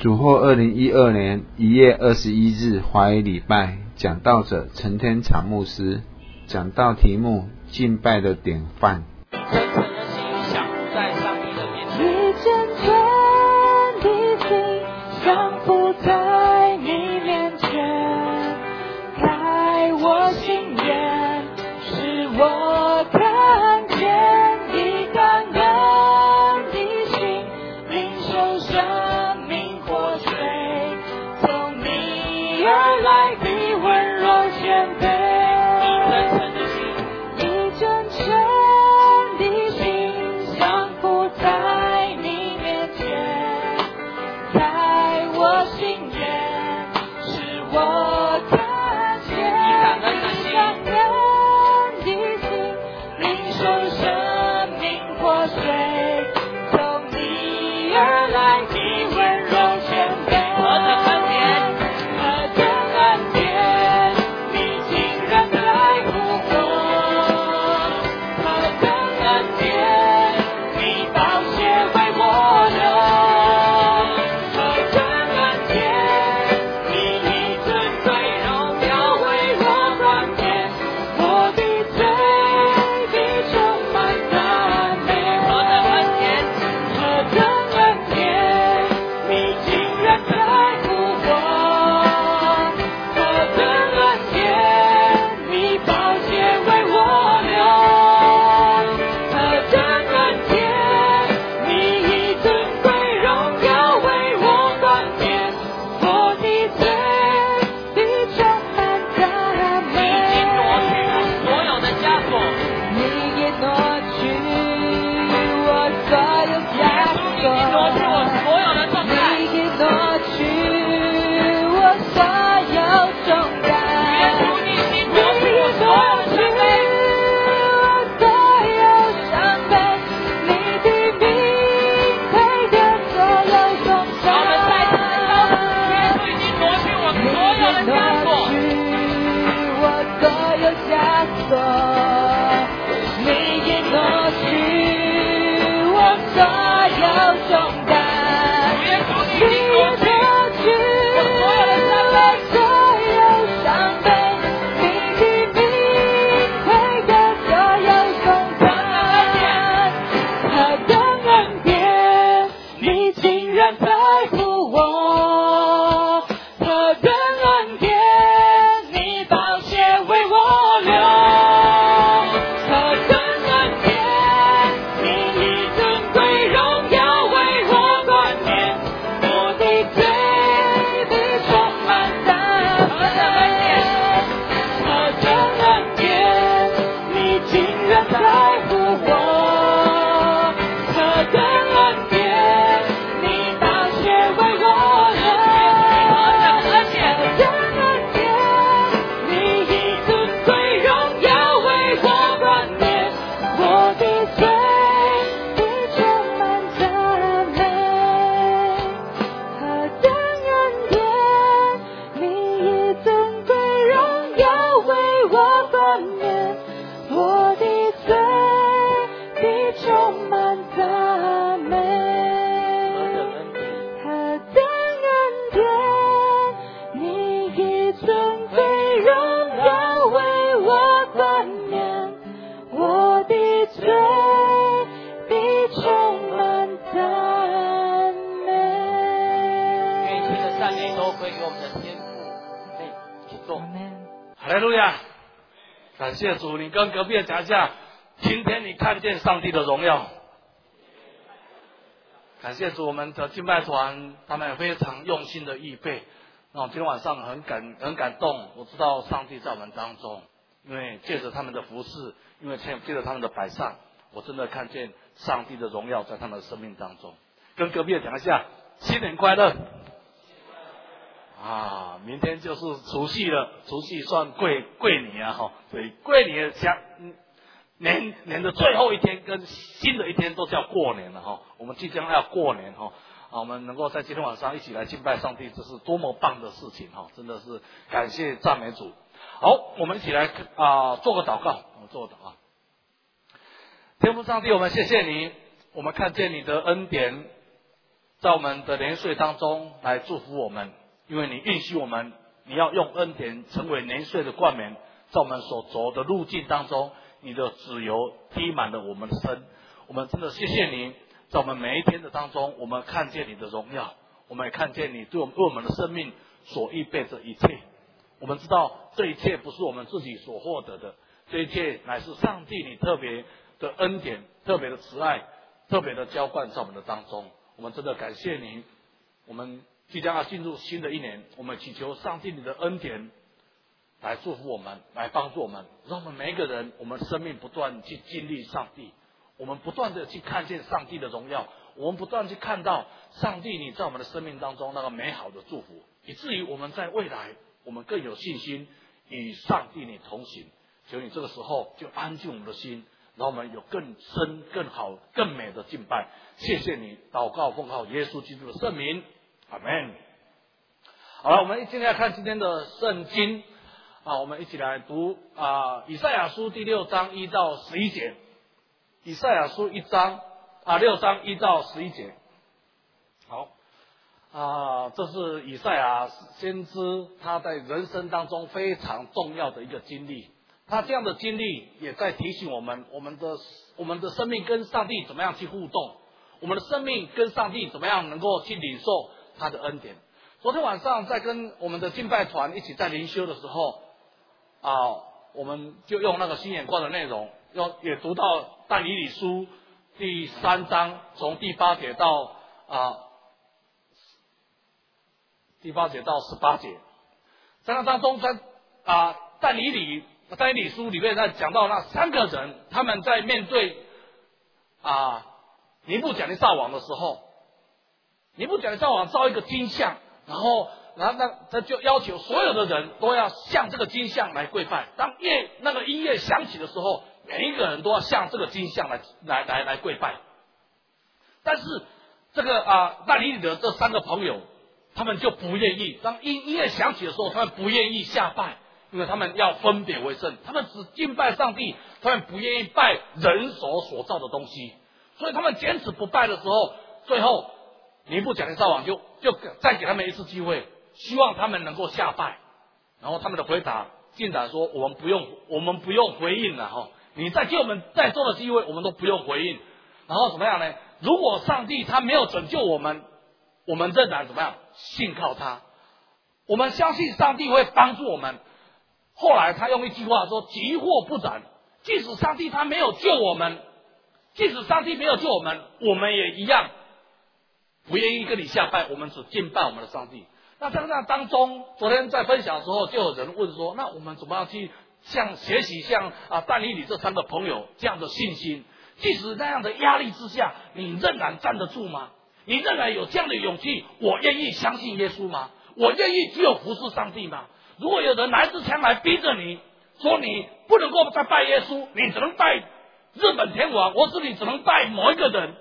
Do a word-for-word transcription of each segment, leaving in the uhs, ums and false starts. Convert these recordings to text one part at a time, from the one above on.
主获二零一二年一月二十一日华语礼拜，讲道者陈天长牧师，讲道题目敬拜的典范。 真诚的心想在上帝的面前， 以真诚的心降服在你面前，开我心眼，使我看见你感恩的心，领受生命活水，从你而来的温柔谦卑。 以真诚的心， 以真诚的心降服在你面前，开我心眼，使我看见感恩的心感恩的心，领受生命活水，从你而来的温柔谦卑。 何等恩典， 何等恩典，你竟然在乎我，何等恩典，你宝血为我流，何等恩典，你以尊贵荣耀为我冠冕，我的罪必充满赞美。 何等恩典， 何等恩典，你竟然在乎我，何等恩典，你宝血为我流，何等恩典，你以尊贵荣耀为我冠冕，我的罪必充满赞你已经挪去美。 我所有的枷锁， 你已挪去我所有枷主你已经挪去我锁， 所有的重担， 你已挪去我所有重担， 主你已经你挪去我已所有挪去的伤悲， 我所有伤悲，你的名配得所有颂我们再次的告诉赞。 耶稣已经挪去我所有的枷锁， 我所有枷锁，你已挪去我所有重担， 耶稣你你已经挪去去我所有的伤悲， 所有伤悲，你的名配得所有颂赞。何等恩典，你竟然在乎我，何等恩典，你宝血为我流，何等恩典，你以尊贵荣耀为我冠冕，我的罪必充满赞美。何等恩典，你竟然在乎我，何等恩典，你宝血为我流，何等恩典，你以尊贵荣耀为我冠冕，我的罪必充满赞美。何等恩典，你以尊贵荣耀为我冠冕，我的罪必充满赞美。何等恩典，你以尊贵荣耀为我冠冕，我的罪必充满赞美。 愿一切的赞美都归给我们的天父。对，请坐。 哈利路亚！感谢主，你跟隔壁的讲一下，今天你看见上帝的荣耀。感谢主，我们的敬拜团他们也非常用心的预备。那我今天晚上很感很感动，我知道上帝在我们当中，因为借着他们的服侍，因为借着他们的摆上，我真的看见上帝的荣耀在他们的生命当中。跟隔壁的讲一下，新年快乐！啊，明天就是除夕了，除夕算贵贵年啊哈，所以贵年加年年的最后一天跟新的一天都叫过年了哈。我们即将要过年哈，啊，我们能够在今天晚上一起来敬拜上帝，这是多么棒的事情哈！真的是感谢赞美主。好，我们一起来啊做个祷告，我们做个祷告。天父上帝，我们谢谢你，我们看见你的恩典在我们的年岁当中来祝福我们，因为你允许我们，你要用恩典成为年岁的冠冕，在我们所走的路径当中，你的自由滴满了我们的身。我们真的谢谢你，在我们每一天的当中，我们看见你的荣耀，我们也看见你对我们为我们的生命所预备的一切。我们知道这一切不是我们自己所获得的，这一切乃是上帝你特别的恩典、特别的慈爱、特别的浇灌在我们的当中。我们真的感谢你，我们即将要进入新的一年，我们祈求上帝你的恩典来祝福我们，来帮助我们，让我们每一个人，我们生命不断去经历上帝，我们不断的去看见上帝的荣耀，我们不断去看到上帝你在我们的生命当中那个美好的祝福，以至于我们在未来我们更有信心与上帝你同行。求你这个时候就安静我们的心，让我们有更深、更好、更美的敬拜。谢谢你，祷告奉靠耶稣基督的圣名，阿们。好了，我们今天来看今天的圣经啊，我们一起来读啊，以赛亚书第六章一到十一节。以赛亚书一章啊，六章一到十一节。好啊，这是以赛亚先知他在人生当中非常重要的一个经历。他这样的经历也在提醒我们，我们的我们的生命跟上帝怎么样去互动，我们的生命跟上帝怎么样能够去领受他的恩典。昨天晚上在跟我们的敬拜团一起在灵修的时候啊，我们就用那个新眼光的内容，要也读到但以理书第三章从第八节到啊第八节到十八节，在那当中在啊但以理在以理书里面在讲到那三个人，他们在面对啊尼布甲尼撒王的时候，尼布甲尼撒王造一个金像，然后然后那他就要求所有的人都要向这个金像来跪拜。当乐那个音乐响起的时候，每一个人都要向这个金像来来来来跪拜。但是这个啊但以理的这三个朋友，他们就不愿意。当音音乐响起的时候，他们不愿意下拜。因为他们要分别为圣，他们只敬拜上帝，他们不愿意拜人手所造的东西，所以他们坚持不拜的时候，最后尼布甲尼撒王就就再给他们一次机会，希望他们能够下拜。然后他们的回答竟然说：“我们不用，我们不用回应了哈！你再给我们再多的机会，我们都不用回应。”然后怎么样呢？如果上帝他没有拯救我们，我们仍然怎么样？信靠他，我们相信上帝会帮助我们。后来他用一句话说：“急祸不斩。”即使上帝他没有救我们，即使上帝没有救我们，我们也一样不愿意跟你下拜，我们只敬拜我们的上帝。那在那当中，昨天在分享的时候，就有人问说：“那我们怎么样去像学习像啊但以理这三个朋友这样的信心？即使那样的压力之下，你仍然站得住吗？你仍然有这样的勇气？我愿意相信耶稣吗？我愿意只有服侍上帝吗？如果有人拿一支枪来逼着你，说你不能够再拜耶稣，你只能拜日本天王，或是你只能拜某一个人，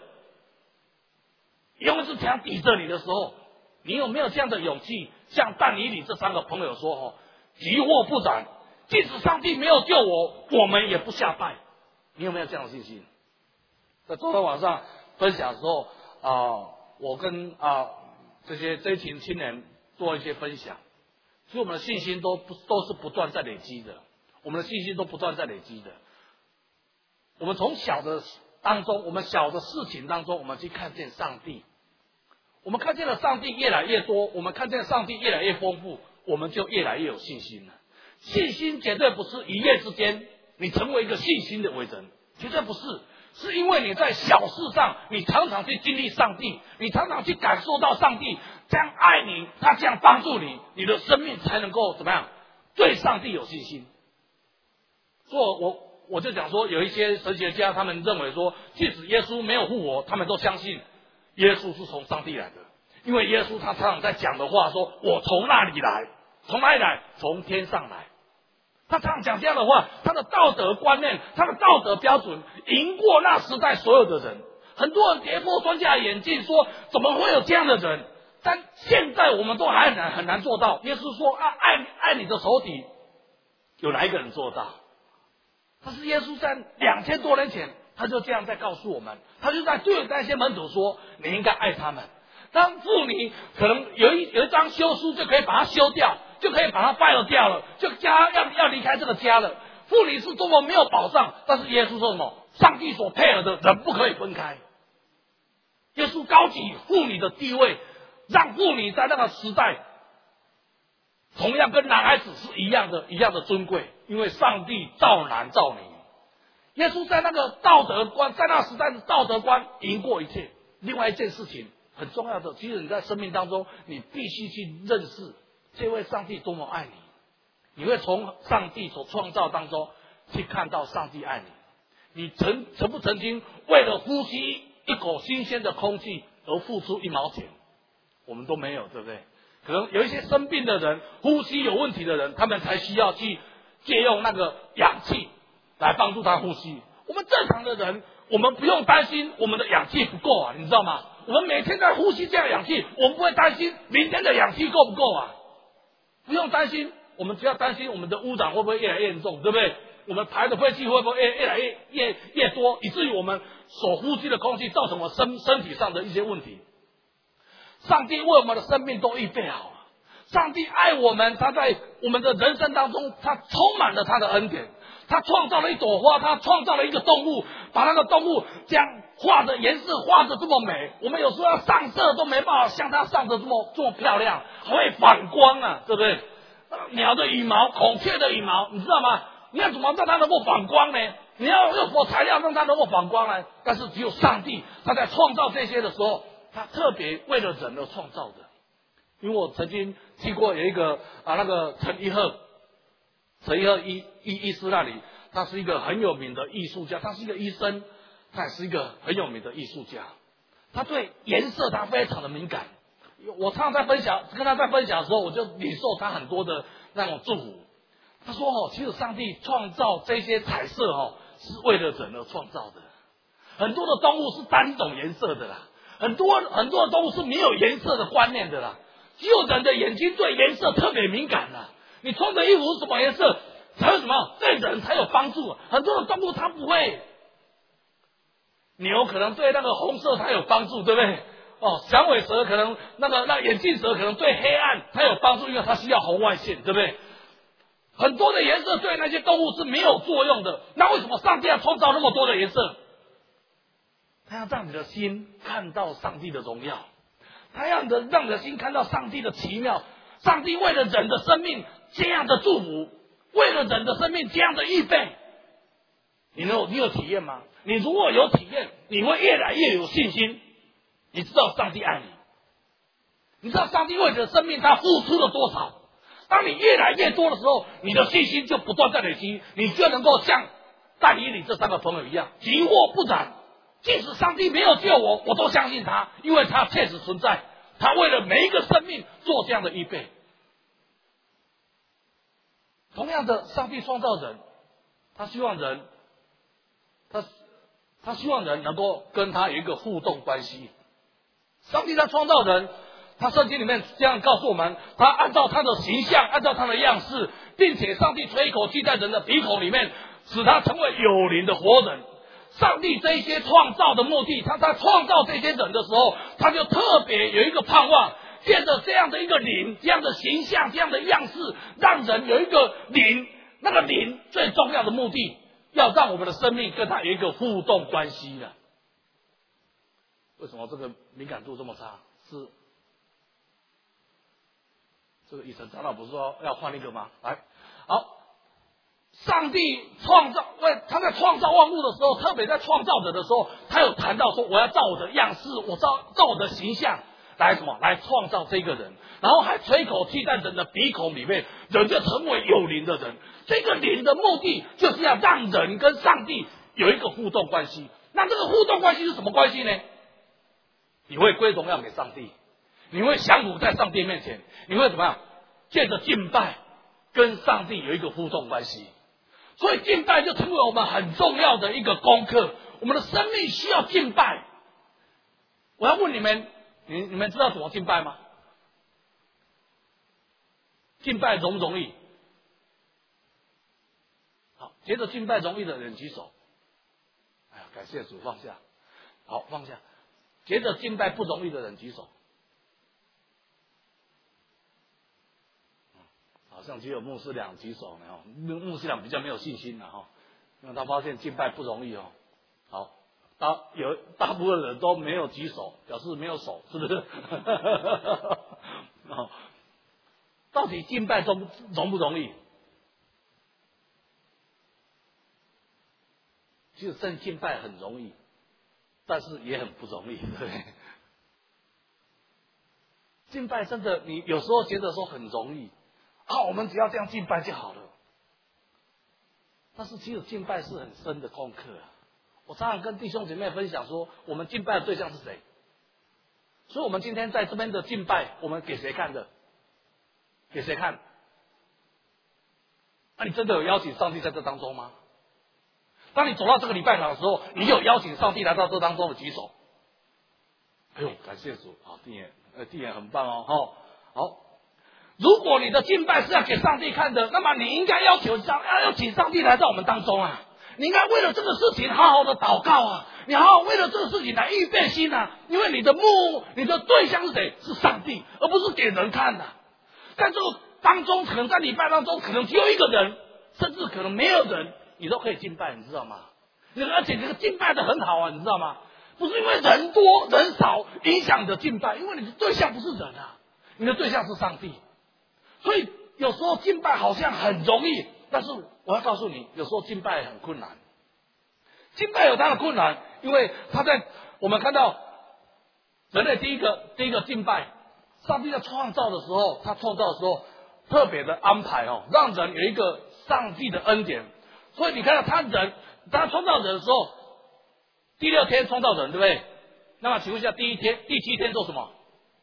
用一支枪抵着你的时候，你有没有这样的勇气？像但以理这三个朋友说：“哦，急祸不斩，即使上帝没有救我，我们也不下拜。”你有没有这样的信心？在昨天晚上分享的时候啊、呃，我跟啊、呃、这些这一群青年做一些分享。所以我们的信心都不都是不断在累积的，我们的信心都不断在累积的。我们从小的当中，我们小的事情当中，我们去看见上帝，我们看见了上帝越来越多，我们看见上帝越来越丰富，我们就越来越有信心了。信心绝对不是一夜之间你成为一个信心的伟人，绝对不是，是因为你在小事上，你常常去经历上帝，你常常去感受到上帝这样爱你，他这样帮助你，你的生命才能够怎么样？对上帝有信心。所以我我就讲说，有一些神学家他们认为说，即使耶稣没有复活，他们都相信耶稣是从上帝来的，因为耶稣他常常在讲的话说：“我从那里来，从哪里来？从天上来。”他常常讲这样的话，他的道德观念，他的道德标准赢过那时代所有的人。很多人跌破专家眼镜说：“怎么会有这样的人？”但现在我们都还很难很难做到。耶稣说：“啊，爱爱你的仇敌，有哪一个人做到？”但是耶稣在两千多年前，他就这样在告诉我们，他就在对那些门徒说：“你应该爱他们， 当妇女可能有一有一张休书就可以把它休掉，就可以把它败了掉了，就家要要离开这个家了。妇女是多么没有保障，但是耶稣说什么？上帝所配合的人不可以分开。耶稣高举妇女的地位，让妇女在那个时代同样跟男孩子是一样的一样的尊贵，因为上帝造男造女。耶稣在那个道德观，在那个时代的道德观赢过一切。另外一件事情很重要的，其实你在生命当中，你必须去认识这位上帝多么爱你。你会从上帝所创造当中去看到上帝爱你。你曾曾不曾经为了呼吸一口新鲜的空气而付出一毛钱？我们都没有，对不对？可能有一些生病的人，呼吸有问题的人，他们才需要去借用那个氧气来帮助他呼吸。我们正常的人，我们不用担心我们的氧气不够啊，你知道吗？我们每天在呼吸这样的氧气，我们不会担心明天的氧气够不够啊，不用担心。我们只要担心我们的污染会不会越来越严重，对不对？我们排的废气会不会越越来越越越多，以至于我们所呼吸的空气造成我身身体上的一些问题。上帝为我们的生命都预备好了，上帝爱我们，他在我们的人生当中，他充满了他的恩典。他创造了一朵花，他创造了一个动物，把那个动物这样画的颜色画的这么美，我们有时候要上色都没办法像它上的这么这么漂亮，还会反光啊，对不对？鸟的羽毛，孔雀的羽毛，你知道吗？你要怎么让它能够反光呢？你要用什么材料让它能够反光呢？但是只有上帝，他在创造这些的时候，他特别为了人而创造的。因为我曾经去过有一个啊那个陈一鹤，陈一鹤医医医师那里，他是一个很有名的艺术家，他是一个医生，他也是一个很有名的艺术家。他对颜色他非常的敏感。我常常在分享，跟他在分享的时候，我就领受他很多的那种祝福。他说哦，其实上帝创造这些彩色哦，是为了人而创造的。很多的动物是单种颜色的啦，很多很多的动物是没有颜色的观念的啦。只有人的眼睛对颜色特别敏感啦。你穿的衣服是什么颜色，才有什么对人才有帮助。很多的动物它不会，牛可能对那个红色它有帮助，对不对？哦，响尾蛇可能那个那个眼镜蛇可能对黑暗它有帮助，因为它需要红外线，对不对？很多的颜色对那些动物是没有作用的。那为什么上帝要创造那么多的颜色？他要让你的心看到上帝的荣耀，他要的让你的心看到上帝的奇妙。上帝为了人的生命这样的祝福，为了人的生命这样的预备，你有你有体验吗？你如果有体验，你会越来越有信心。你知道上帝爱你，你知道上帝为你的生命他付出了多少。当你越来越多的时候，你的信心就不断在累积，你就能够像但以理这三个朋友一样，即或不然，即使上帝没有救我，我都相信他，因为他确实存在，他为了每一个生命做这样的预备。同样的，上帝创造人，他希望人，他他希望人能够跟他有一个互动关系。上帝在创造人，他圣经里面这样告诉我们，他按照他的形象，按照他的样式，并且上帝吹一口气在人的鼻孔里面，使他成为有灵的活人。上帝这一些创造的目的，他在创造这些人的时候，他就特别有一个盼望，借着这样的一个灵，这样的形象，这样的样式，让人有一个灵。那个灵最重要的目的，要让我们的生命跟他有一个互动关系的。为什么这个敏感度这么差？是这个以晨长老不是说要换一个吗？来，好，上帝创造，为他在创造万物的时候，特别在创造者的时候，他有谈到说，我要照我的样式，我照照我的形象来什么？来创造这个人，然后还吹口气在人的鼻孔里面，人就成为有灵的人。这个灵的目的，就是要让人跟上帝有一个互动关系。那这个互动关系是什么关系呢？你会归荣耀给上帝，你会降服在上帝面前，你会怎么样？借着敬拜跟上帝有一个互动关系。所以敬拜就成为我们很重要的一个功课，我们的生命需要敬拜。我要问你们，你你们知道怎么敬拜吗？敬拜容不容易？好，接着敬拜容易的人举手。哎呀，感谢主，放下。好，放下。接着敬拜不容易的人举手。 好像只有牧师长举手呢哦，牧师长比较没有信心了哈，因为他发现敬拜不容易哦。好，大有大部分人都没有举手，表示没有手，是不是？哦，到底敬拜容容不容易？其实真敬拜很容易，但是也很不容易，对不对？敬拜真的，你有时候觉得说很容易啊，我们只要这样敬拜就好了。但是其实敬拜是很深的功课啊。我常常跟弟兄姐妹分享说，我们敬拜的对象是谁？所以我们今天在这边的敬拜，我们给谁看的？给谁看？那、啊、你真的有邀请上帝在这当中吗？当你走到这个礼拜堂的时候，你有邀请上帝来到这当中的举手。哎呦，感谢主！好，弟兄，呃，弟兄很棒哦，好，好。如果你的敬拜是要给上帝看的，那么你应该要求上，要邀请上帝来到我们当中啊！你应该为了这个事情好好的祷告啊！你好好为了这个事情来预备心啊！因为你的目，你的对象是谁？是上帝，而不是给人看的。在这个当中，可能在礼拜当中，可能只有一个人，甚至可能没有人，你都可以敬拜，你知道吗？而且这个敬拜的很好啊，你知道吗？不是因为人多人少影响你的敬拜，因为你的对象不是人啊，你的对象是上帝。所以有时候敬拜好像很容易，但是我要告诉你，有时候敬拜很困难。敬拜有它的困难，因为他在我们看到人类第一个第一个敬拜，上帝在创造的时候，他创造的时候特别的安排哦，让人有一个上帝的恩典。所以你看到他人，他创造人的时候，第六天创造人，对不对？那么请问一下，第一天、第七天做什么？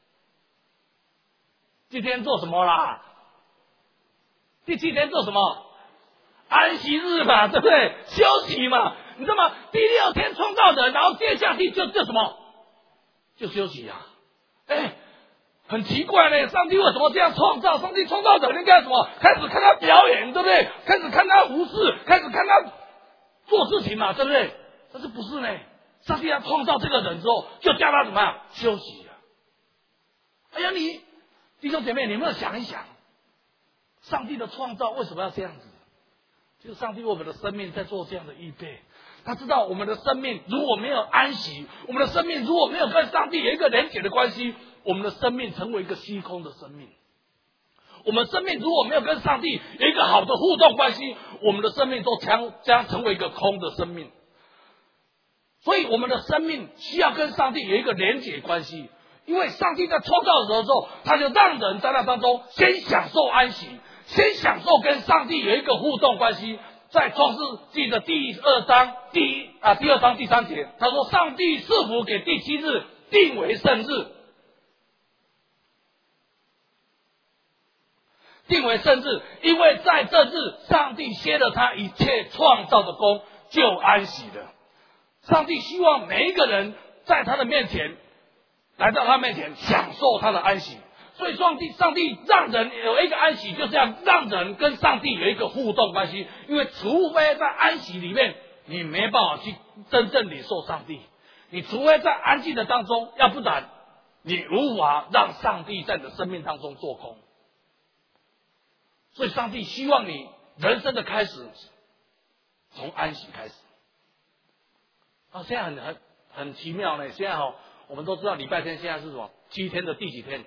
第七天做什么啦？第七天做什么？安息日嘛，对不对？休息嘛，你知道吗？第六天创造人，然后接下去就就什么？就休息啊！哎，很奇怪呢，上帝为什么这样创造？上帝创造人应该什么？开始看他表演，对不对？开始看他无视，开始看他做事情嘛，对不对？但是不是呢？上帝要创造这个人之后，就叫他怎么样休息啊？哎呀，你弟兄姐妹，你有没有想一想，上帝的创造为什么要这样子？就是上帝为我们的生命在做这样的预备。他知道我们的生命如果没有安息，我们的生命如果没有跟上帝有一个连结的关系，我们的生命成为一个虚空的生命。我们生命如果没有跟上帝有一个好的互动关系，我们的生命都将将成为一个空的生命。所以我们的生命需要跟上帝有一个连结关系，因为上帝在创造的时候，他就让人在那当中先享受安息，先享受跟上帝有一个互动关系。在创世纪的第二章第一啊第二章第三节，他说：“上帝赐福给第七日，定为圣日，定为圣日，因为在这日，上帝歇了他一切创造的功，就安息了。”上帝希望每一个人在他的面前，来到他面前享受他的安息。所以上帝上帝让人有一个安息，就是要让人跟上帝有一个互动关系。因为除非在安息里面，你没办法去真正领受上帝；你除非在安静的当中，要不然你无法让上帝在你的生命当中做工。所以上帝希望你人生的开始从安息开始。啊，现在很很很奇妙呢。现在哈、哦，我们都知道礼拜天现在是什么？七天的第几天？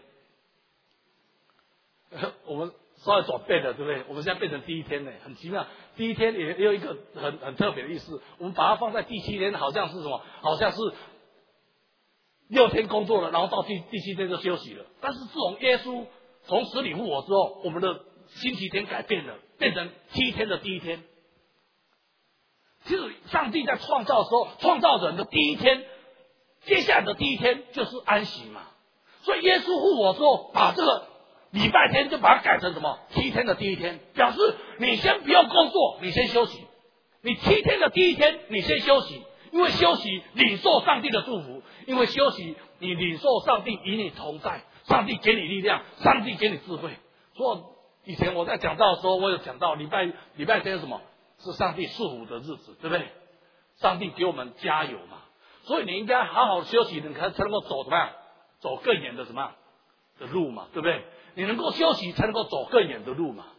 我们稍微转变了，对不对？我们现在变成第一天呢，很奇妙。第一天也也有一个很很特别的意思，我们把它放在第七天，好像是什么？好像是六天工作了，然后到第第七天就休息了。但是自从耶稣从死里复活之后，我们的星期天改变了，变成七天的第一天。其实上帝在创造的时候，创造人的第一天，接下来的第一天就是安息嘛。所以耶稣复活之后，把这个礼拜天就把它改成什么？七天的第一天，表示你先不用工作，你先休息。你七天的第一天，你先休息，因为休息领受上帝的祝福，因为休息你领受上帝与你同在，上帝给你力量，上帝给你智慧。所以以前我在讲道的时候，我有讲到礼拜礼拜天是什么？是上帝赐福的日子，对不对？上帝给我们加油嘛，所以你应该好好休息，你才才能够走怎么样？走更远的什么样的路嘛，对不对？你能够休息，才能够走更远的路嘛。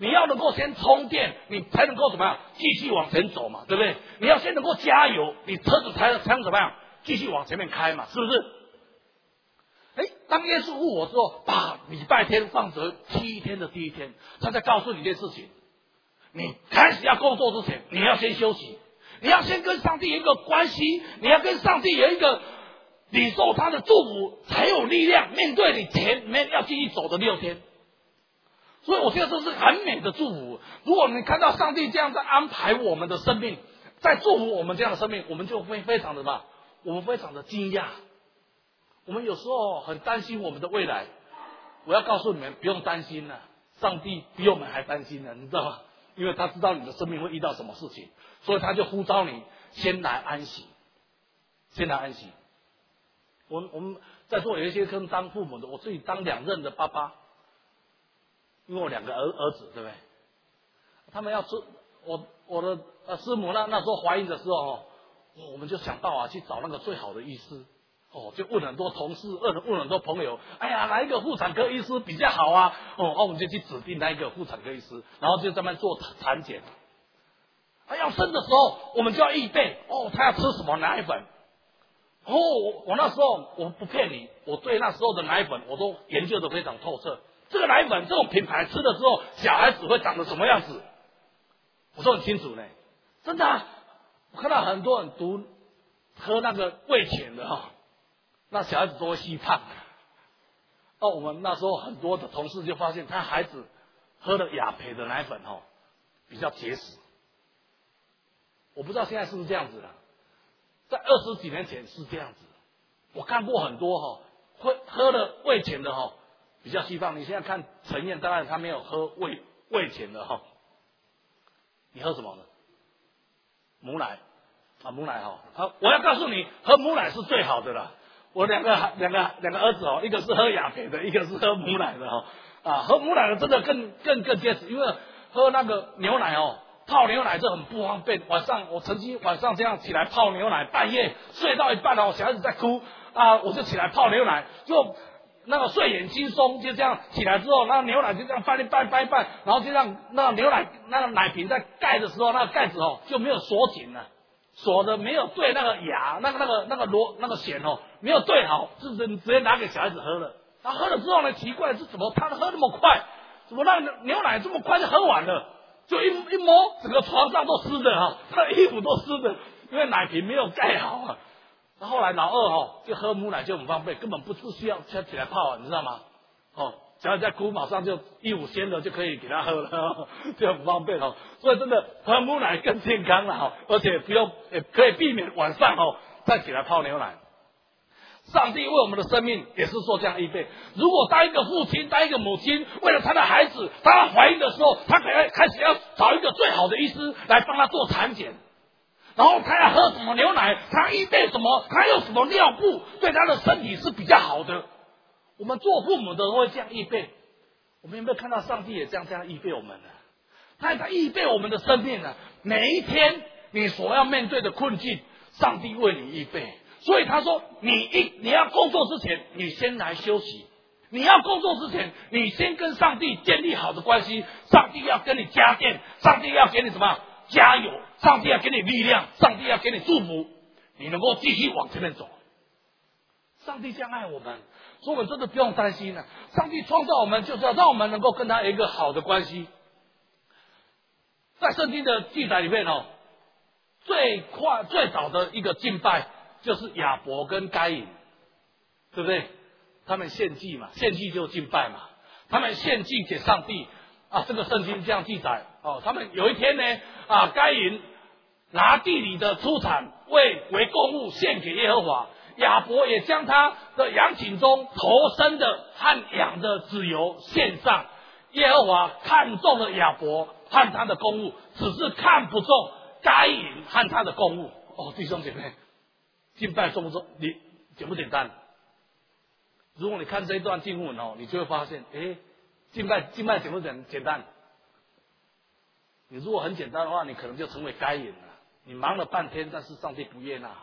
你要能够先充电，你才能够怎么样继续往前走嘛，对不对？你要先能够加油，你车子才才能怎么样继续往前面开嘛，是不是？哎，当耶稣复活之后，把礼拜天放成七天的第一天，他在告诉你一件事情：你开始要工作之前，你要先休息，你要先跟上帝有一个关系，你要跟上帝有一个领受他的祝福，才有力量面对你前面要继续走的六天。所以我觉得这是很美的祝福。如果你看到上帝这样在安排我们的生命，在祝福我们这样的生命，我们就会非常的吧，我们非常的惊讶。我们有时候很担心我们的未来，我要告诉你们，不用担心了，上帝比我们还担心呢，你知道吗？因为他知道你的生命会遇到什么事情，所以他就呼召你先来安息，先来安息。我我们在座有一些跟当父母的，我自己当两任的爸爸，因为我两个儿儿子，对不对？他们要吃我我的呃师母那那时候怀孕的时候哦，我们就想到啊去找那个最好的医师。哦，就问很多同事，问问很多朋友，哎呀，哪一个妇产科医师比较好啊？哦，哦，我们就去指定那一个妇产科医师，然后就在那边做产检。啊，要生的时候，我们就要预备。哦，他要吃什么奶粉？哦，我我那时候我不骗你，我对那时候的奶粉我都研究得非常透彻。这个奶粉这种品牌吃了之后，小孩子会长得什么样子？我说很清楚呢，真的、啊。我看到很多人读喝那个味全的哈、哦。那小孩子都会虚胖。哦，我们那时候很多的同事就发现，他孩子喝了雅培的奶粉哦，比较结实。我不知道现在是不是这样子了，在二十几年前是这样子。我看过很多哈、哦，会喝了味全的哈、哦，比较虚胖。你现在看陈燕，当然他没有喝味味全的哈、哦。你喝什么呢？母奶啊，母奶哈、哦。啊，我要告诉你，喝母奶是最好的了。我两个两个两个儿子哦，一个是喝雅培的，一个是喝母奶的哦。啊，喝母奶的真的更更更结实，因为喝那个牛奶哦，泡牛奶这很不方便。晚上我曾经晚上这样起来泡牛奶，半夜睡到一半哦，小孩子在哭啊，我就起来泡牛奶，就那个睡眼惺忪，就这样起来之后，那个牛奶就这样翻一半翻一半，然后就让那个牛奶那个奶瓶在盖的时候，那个盖子哦就没有锁紧了。锁的没有对那个牙，那个那个那个螺那个弦哦，没有对好，是直接拿给小孩子喝了。他喝了之后呢，奇怪是怎么他喝那么快，怎么让牛奶这么快就喝完了？就一一摸，整个床上都湿的哈，他的衣服都湿的，因为奶瓶没有盖好啊。那后来老二哦，就喝母奶就很方便，根本不是需要起来泡啊，你知道吗？哦。小孩在哭，马上就衣服掀了就可以给他喝了，哦、就很方便哦。所以真的喝母奶更健康了哈、哦，而且不用也可以避免晚上哦再起来泡牛奶。上帝为我们的生命也是做这样预备。如果当一个父亲，当一个母亲，为了他的孩子，当他怀孕的时候，他可能开始要找一个最好的医师来帮他做产检，然后他要喝什么牛奶，他预备什么，他用什么尿布，对他的身体是比较好的。我们做父母的会这样预备，我们有没有看到上帝也这样这样预备我们呢？他他预备我们的生命呢，每一天你所要面对的困境，上帝为你预备。所以他说，你一你要工作之前，你先来休息；你要工作之前，你先跟上帝建立好的关系。上帝要跟你加电，上帝要给你什么加油，上帝要给你力量，上帝要给你祝福，你能够继续往前面走。上帝这样爱我们，所以我们真的不用担心了。上帝创造我们，就是要让我们能够跟他有一个好的关系。在圣经的记载里面哦，最快最早的一个敬拜就是亚伯跟该隐，对不对？他们献祭嘛，献祭就敬拜嘛，他们献祭给上帝啊。这个圣经这样记载哦。他们有一天呢啊，该隐拿地里的出产为为供物献给耶和华。亚伯也将他的羊群中头生的和养的脂油献上。耶和华看中了亚伯和他的供物，只是看不中该隐和他的供物。哦，弟兄姐妹，敬拜重不重？你简不简单？如果你看这一段经文哦，你就会发现，诶，敬拜敬拜简不简简单？你如果很简单的话，你可能就成为该隐了。你忙了半天，但是上帝不悦纳。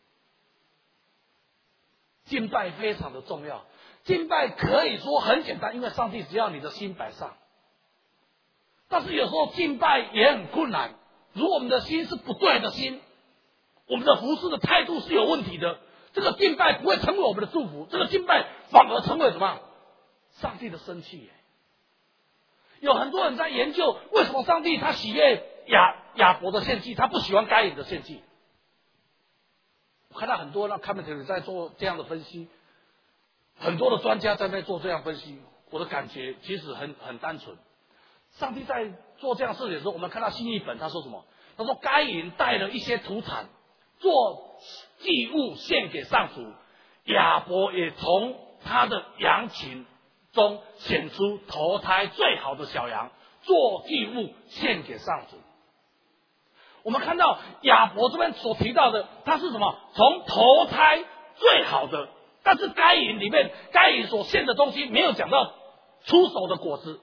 敬拜非常的重要，敬拜可以说很简单，因为上帝只要你的心摆上。 但是有时候敬拜也很困难，如果我们的心是不对的心，我们的服事的态度是有问题的，这个敬拜不会成为我们的祝福，这个敬拜反而成为什么？上帝的生气。有很多人在研究为什么上帝他喜悦亚亚伯的献祭，他不喜欢该隐的献祭。我看到很多那 commentary 在做这样的分析，很多的专家在那做这样分析。我的感觉其实很很单纯，上帝在做这样事情的时候，我们看到新译本他说什么？他说该隐带了一些土产做祭物献给上主，亚伯也从他的羊群中选出头胎最好的小羊做祭物献给上主。我们看到亚伯这边所提到的，他是什么？从头胎最好的，但是该隐里面该隐所献的东西没有讲到出手的果子，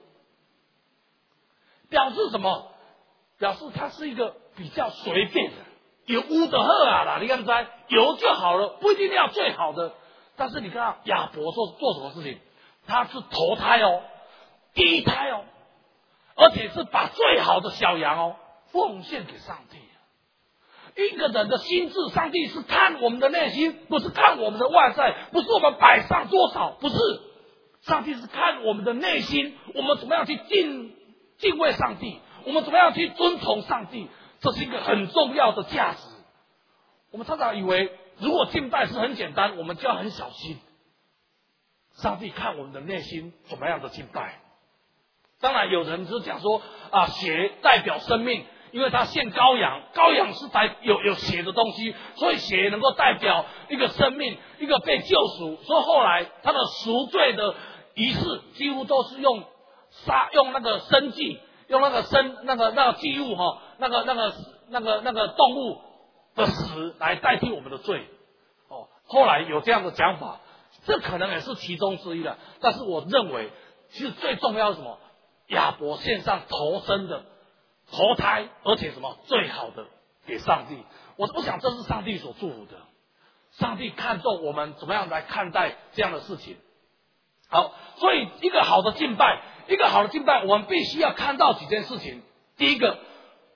表示什么？表示他是一个比较随便的，有污的喝啊啦，你看在有就好了，不一定要最好的。但是你看到亚伯做做什么事情？他是头胎哦，第一胎哦，而且是把最好的小羊哦奉献给上帝。一个人的心智，上帝是看我们的内心，不是看我们的外在，不是我们摆上多少，不是。上帝是看我们的内心，我们怎么样去敬敬畏上帝，我们怎么样去尊崇上帝，这是一个很重要的价值。我们常常以为，如果敬拜是很简单，我们就要很小心。上帝看我们的内心怎么样的敬拜。当然有人是讲说啊，血代表生命，因为他献羔羊，羔羊是代有有血的东西，所以血能够代表一个生命，一个被救赎。所以后来他的赎罪的仪式几乎都是用杀用那个生祭，用那个生那个那个祭物哈，那个那个那个那个动物的死来代替我们的罪。哦，后来有这样的讲法，这可能也是其中之一了。但是我认为，其实最重要是什么？亚伯献上头生的头胎，而且什么最好的给上帝。我我想这是上帝所祝福的。上帝看重我们怎么样来看待这样的事情。好，所以一个好的敬拜，一个好的敬拜，我们必须要看到几件事情。第一个，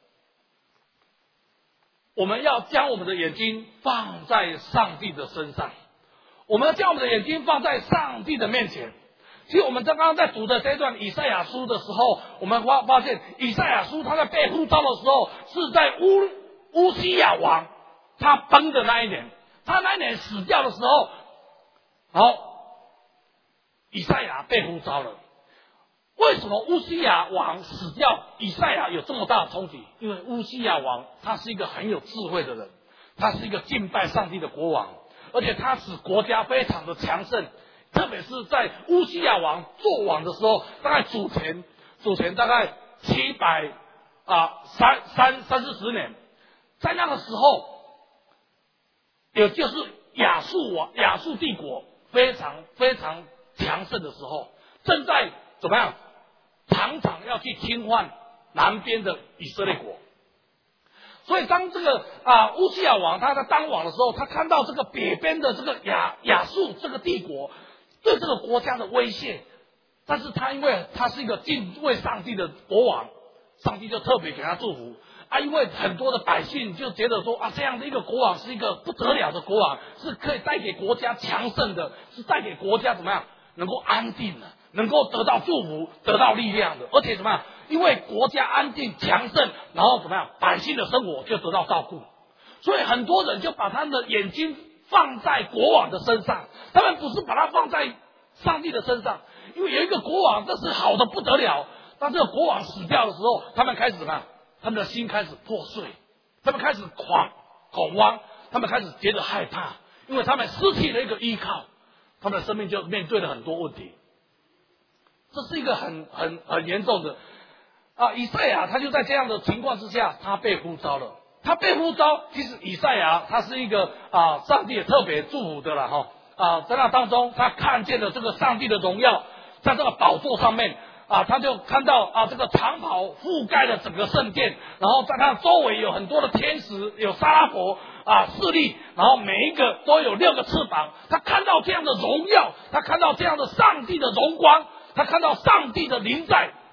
我们要将我们的眼睛放在上帝的身上，我们要将我们的眼睛放在上帝的面前。其实我们刚刚在读的这段以赛亚书的时候，我们发发现以赛亚书他在被呼召的时候，是在乌乌西亚王他崩的那一年，他那一年死掉的时候，好，以赛亚被呼召了。为什么乌西亚王死掉，以赛亚有这么大的冲击？因为乌西亚王他是一个很有智慧的人，他是一个敬拜上帝的国王，而且他使国家非常的强盛。特别是在乌西亚王做王的时候，大概主前主前大概七百啊三三三四十年，在那个时候，也就是亚述王亚述帝国非常非常强盛的时候，正在怎么样，常常要去侵犯南边的以色列国。所以当这个啊乌西亚王他在当王的时候，他看到这个北边的这个亚亚述这个帝国对这个国家的威胁，但是他因为他是一个敬畏上帝的国王，上帝就特别给他祝福啊。因为很多的百姓就觉得说啊，这样的一个国王是一个不得了的国王，是可以带给国家强盛的，是带给国家怎么样能够安定的，能够得到祝福，得到力量的，而且怎么样？因为国家安定强盛，然后怎么样？百姓的生活就得到照顾，所以很多人就把他们的眼睛放在国王的身上，他们不是把它放在上帝的身上。因为有一个国王，这是好的不得了，当这个国王死掉的时候，他们开始怎么样？他们的心开始破碎，他们开始狂恐慌，他们开始觉得害怕，因为他们失去了一个依靠，他们的生命就面对了很多问题。这是一个很很很严重的啊！以赛亚他就在这样的情况之下，他被呼召了。他被呼召，其实以赛亚他是一个啊，上帝也特别祝福的了哈啊，在那当中，他看见了这个上帝的荣耀，在这个宝座上面啊，他就看到啊，这个长袍覆盖了整个圣殿，然后在他周围有很多的天使，有撒拉佛啊势力，然后每一个都有六个翅膀。他看到这样的荣耀，他看到这样的上帝的荣光，他看到上帝的临在，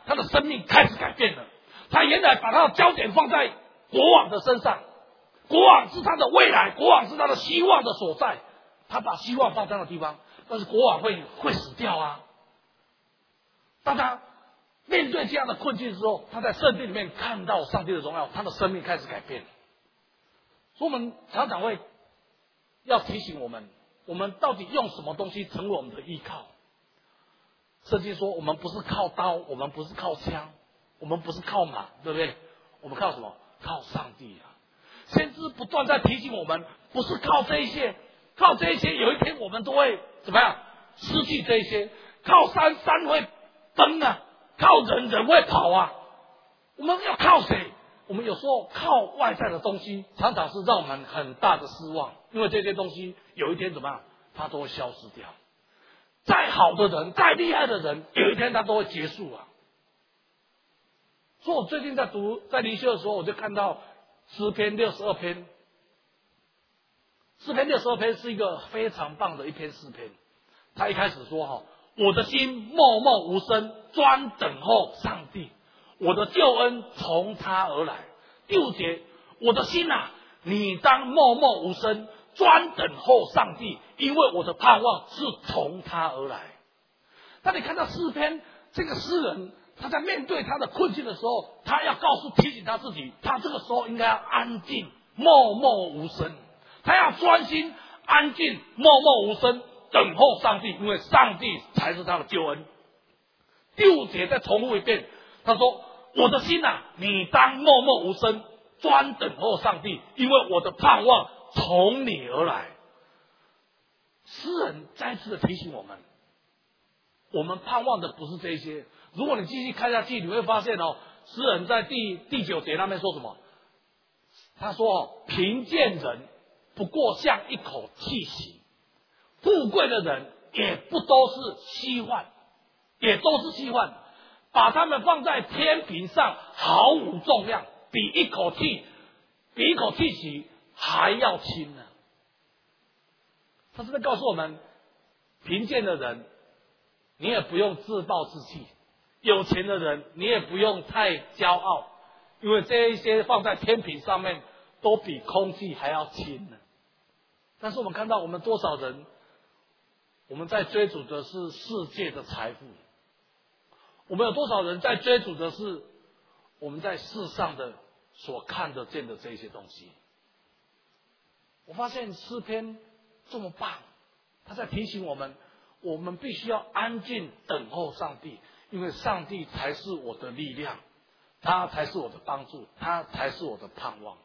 他的生命开始改变了。他原来把他的焦点放在国王的身上，国王是他的未来，国王是他的希望的所在，他把希望放在那个地方，但是国王会会死掉啊。当他面对这样的困境之后，他在圣地里面看到上帝的荣耀，他的生命开始改变。所以我们常常会要提醒我们，我们到底用什么东西成为我们的依靠？圣经说，我们不是靠刀，我们不是靠枪，我们不是靠马，对不对？我们靠什么？靠上帝啊！先知不断在提醒我们，不是靠这一些，靠这一些，有一天我们都会怎么样？失去这一些。靠山，山会崩啊；靠人，人会跑啊。我们要靠谁？我们有时候靠外在的东西，常常是让我们很大的失望，因为这些东西有一天怎么样？它都会消失掉。再好的人，再厉害的人，有一天他都会结束啊。所以我最近在读在灵修的时候，我就看到诗篇六十二篇。诗篇六十二篇是一个非常棒的一篇诗篇。他一开始说哈，我的心默默无声，专等候上帝，我的救恩从他而来。第五节，我的心啊，你当默默无声，专等候上帝，因为我的盼望是从他而来。当你看到诗篇这个诗人，他在面对他的困境的时候，他要告诉提醒他自己，他这个时候应该要安静，默默无声，他要专心安静，默默无声，等候上帝，因为上帝才是他的救恩。第五节再重复一遍，他说，我的心啊，你当默默无声，专等候上帝，因为我的盼望从你而来。诗人再次的提醒我们，我们盼望的不是这些。如果你继续看下去，你会发现哦，诗人在第第九节那边说什么？他说哦，贫贱人不过像一口气息，富贵的人也不都是虚幻，也都是虚幻，把他们放在天平上毫无重量，比一口气，比一口气息还要轻呢。他是在告诉我们，贫贱的人，你也不用自暴自弃；有钱的人，你也不用太骄傲，因为这一些放在天平上面，都比空气还要轻呢。但是我们看到，我们多少人，我们在追逐的是世界的财富，我们有多少人在追逐的是我们在世上的所看得见的这些东西。我发现诗篇这么棒，他在提醒我们，我们必须要安静等候上帝，因为上帝才是我的力量，他才是我的帮助，他才是我的盼望。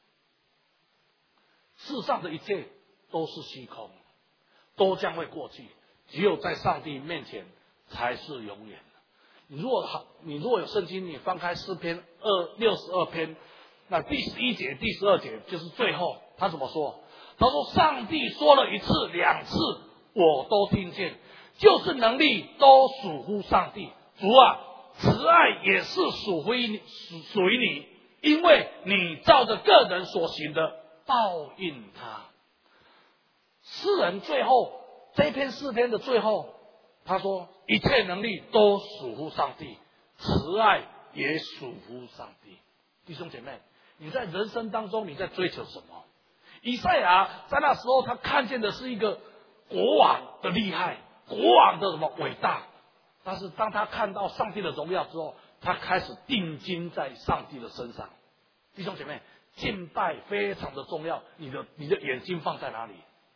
世上的一切都是虚空，都将会过去，只有在上帝面前才是永远的。你如果好，你如果有圣经，你翻开诗篇二六十二篇，那第十一节、第十二节就是最后，他怎么说？他说：“上帝说了一次、两次，我都听见，就是能力都属乎上帝。主啊，慈爱也是属乎你，属于你，因为你照着个人所行的报应他。”诗人最后这篇诗篇的最后，他说：“一切能力都属乎上帝，慈爱也属乎上帝。”弟兄姐妹，你在人生当中你在追求什么？以赛亚在那时候，他看见的是一个国王的厉害，国王的什么伟大。但是当他看到上帝的荣耀之后，他开始定睛在上帝的身上。弟兄姐妹，敬拜非常的重要。你的你的眼睛放在哪里？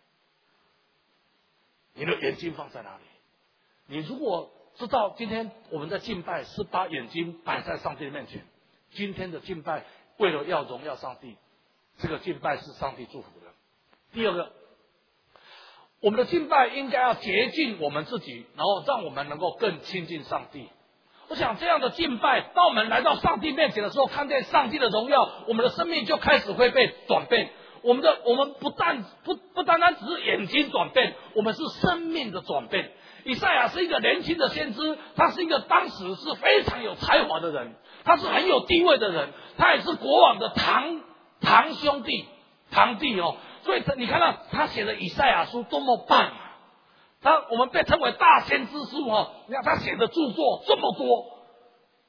你的眼睛放在哪里？你如果知道今天我们在敬拜是把眼睛摆在上帝的面前，今天的敬拜为了要荣耀上帝，这个敬拜是上帝祝福的。第二个，我们的敬拜应该要洁净我们自己，然后让我们能够更亲近上帝。我想这样的敬拜，当我们来到上帝面前的时候，看见上帝的荣耀，我们的生命就开始会被转变。我们的我们不但不不单单只是眼睛转变，我们是生命的转变。以赛亚是一个年轻的先知，他是一个当时是非常有才华的人，他是很有地位的人，他也是国王的堂堂兄弟堂弟哦。所以你看到他写的以赛亚书多么棒啊！他我们被称为大先知书哦。你看他写的著作这么多，